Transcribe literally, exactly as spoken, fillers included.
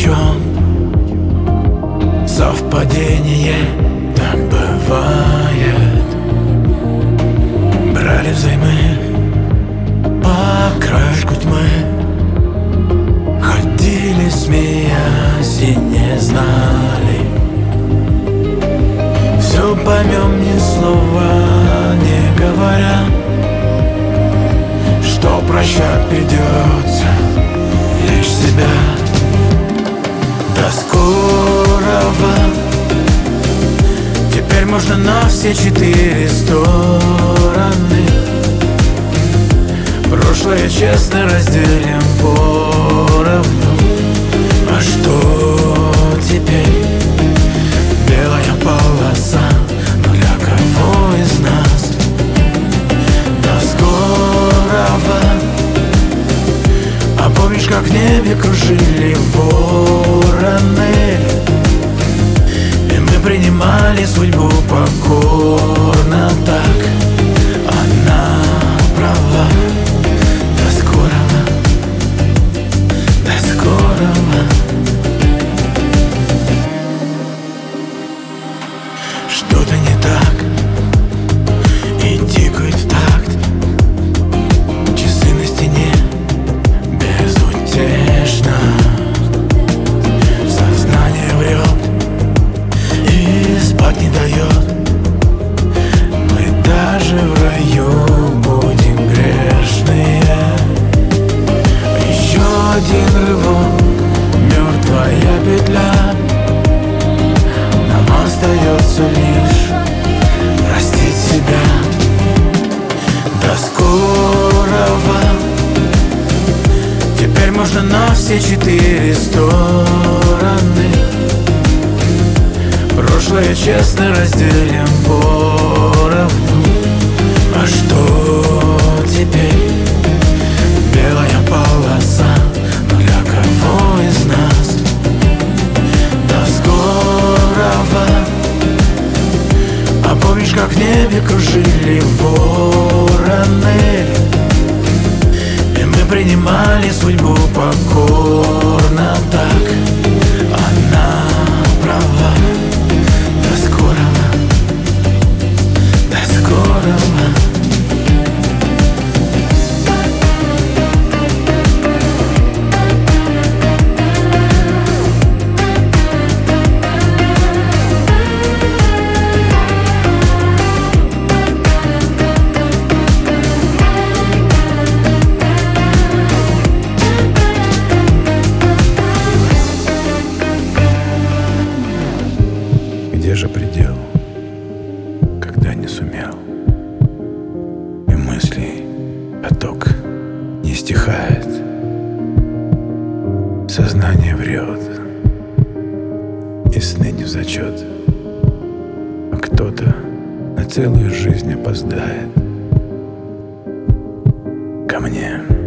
чем. Совпадение, так бывает. Брали взаймы по краешку тьмы, ходили, смеясь, и не знали. Все поймем, ни слова не говоря, что прощать придется лишь себя. До скорого, теперь можно на все четыре стороны. Прошлое честно разделим поровну. А что теперь? Белая полоса, но для кого из нас? До скорого. А помнишь, как в небе кружили вороны, и мы принимали судьбу покорно так? Она права. До скорого, до скорого. Что-то не так, и тикает в такт. Часы на стене безутешно. Сознание врет и спать не дает. Мы даже в раю будем грешные. Еще один рывок, мертвая петля. Нам остается лишь простить себя. До скорого, теперь можно на все четыре стороны. Прошлое честно разделим поровну. А что теперь? Белая полоса, но для кого из нас? До скорого. А помнишь, как в небе кружили вороны, и мы принимали судьбу покорно так? Она права. До скорого, до скорого. Где же предел, когда не сумел, и мыслей поток не стихает? Сознание врет, и сны не в зачет, а кто-то на целую жизнь опоздает ко мне.